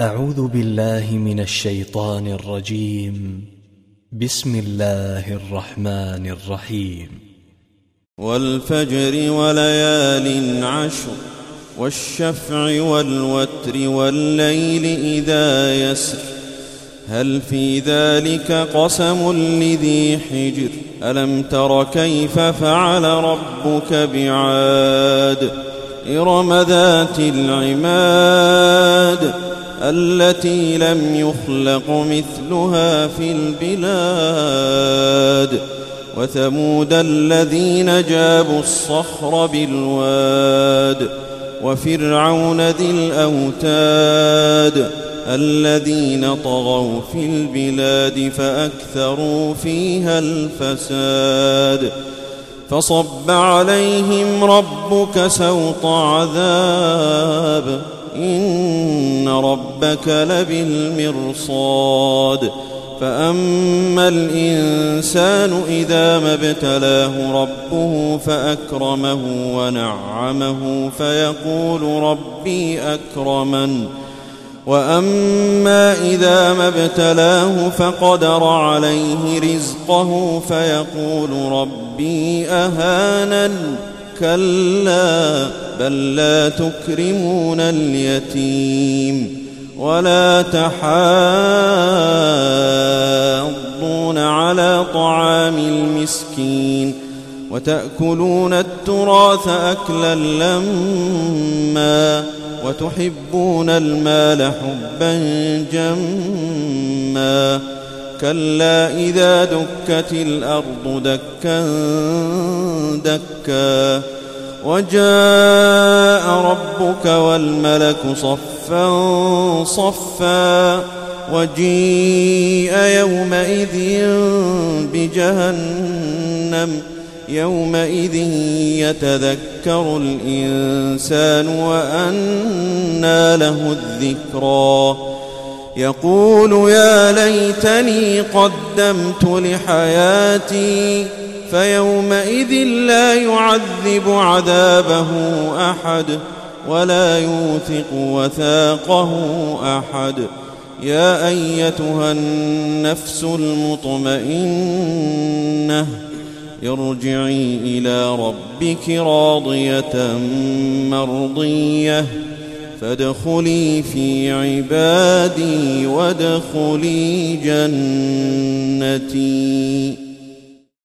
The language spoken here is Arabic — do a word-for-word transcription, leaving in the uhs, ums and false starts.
أعوذ بالله من الشيطان الرجيم. بسم الله الرحمن الرحيم. والفجر وليال عشر والشفع والوتر والليل إذا يسر هل في ذلك قسم لذي حجر ألم تر كيف فعل ربك بعاد إرم ذات العماد التي لم يخلق مثلها في البلاد وثمود الذين جابوا الصخر بالواد وفرعون ذي الأوتاد الذين طغوا في البلاد فأكثروا فيها الفساد فصب عليهم ربك سوط عذاب إن ربك لبالمرصاد فأما الإنسان إذا ما ابتلاه ربه فأكرمه ونعمه فيقول ربي أكرمن وأما إذا ما ابتلاه فقدر عليه رزقه فيقول ربي أهانن كلا بل لا تكرمون اليتيم ولا تحاضون على طعام المسكين وتأكلون التراث أكلا لما وتحبون المال حبا جما كلا إذا دكت الأرض دكا دكا وجاء ربك والملك صفا صفا وجيء يومئذ بجهنم يومئذ يتذكر الإنسان وأنى له الذكرى يقول يا ليتني قدمت لحياتي فيومئذ لا يعذب عذابه أحد ولا يوثق وثاقه أحد يا أيتها النفس المطمئنة ارجعي إلى ربك راضية مرضية فادخلي في عبادي وادخلي جنتي.